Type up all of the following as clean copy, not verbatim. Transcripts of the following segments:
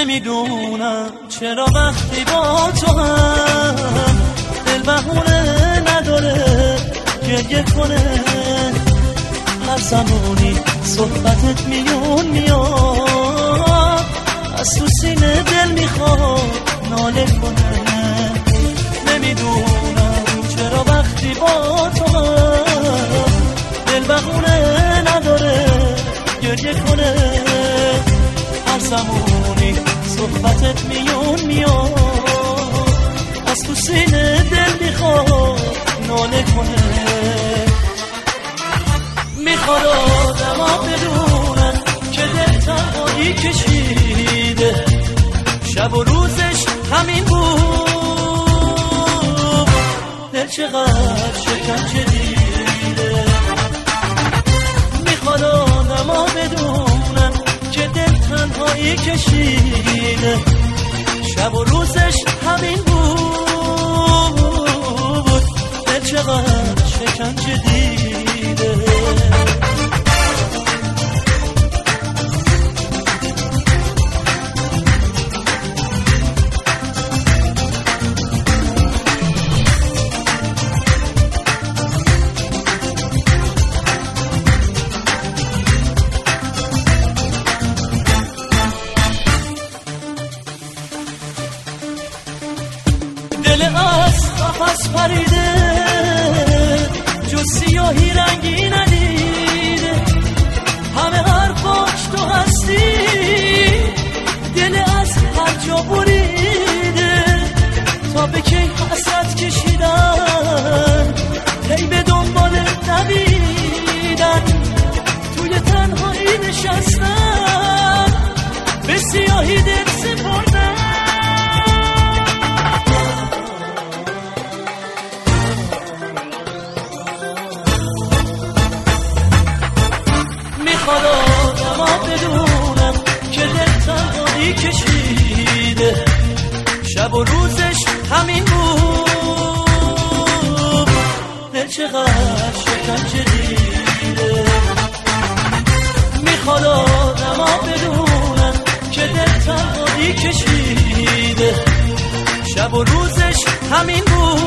نمیدونم چرا وقتی با تو هم دل بهونه نداره گریه کنه. هر زمانی صحبتت میاد از تو سینه دل میخواد ناله کنه. نمیدونم چرا وقتی با تو هم دل بهونه نداره گریه کنه. هر زمانی صحبتت میاد از تو سینه دل میخواد ناله کنه. میخواد آدما بدونن که دل تنهایی کشیده، شب و روزش همین بود. دل چقدر شکنجه دیده. میخواد آدما بدونن که دل تنهایی کشیده، شب و روزش همین بود. دل چقدر شکنجه دیده. دل از قفس پریده، جز سیاهی رنگی ندیده. همه حرفاش تو هستی، دل از هر جا بریده. تا به کی حسرت کشیدن، هی به دنبال دویدن، توی تنهایی نشستن، به سیاهی دل سپردن. میخواد آدما بدونم که دل تنهایی کشیده، شب و روزش همین بود. دل چقدر شکنجه دیده. میخواد آدما بدونم که دل تنهایی کشیده، شب و روزش همین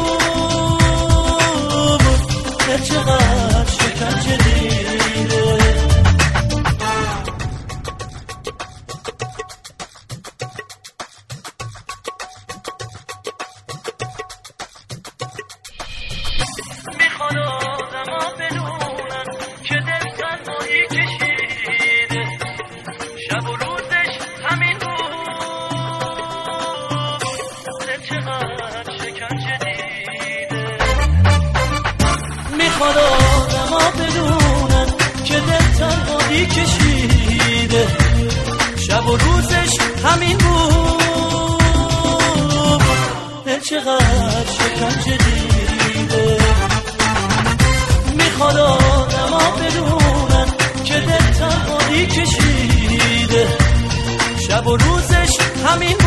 بود. دل چقدر شکنجه دیده. میخواد آدما بدونن که دل تنهایی کشیده، شب و روزش همین بود. دل چقدر شکنجه دیده. میخواد آدما بدونن که دل تنهایی کشیده، شب و روزش همین بود. دل چقدر شکنجه دیده. میخواد آدما بدونن که دل تنهایی کشیده، شب و روزش همین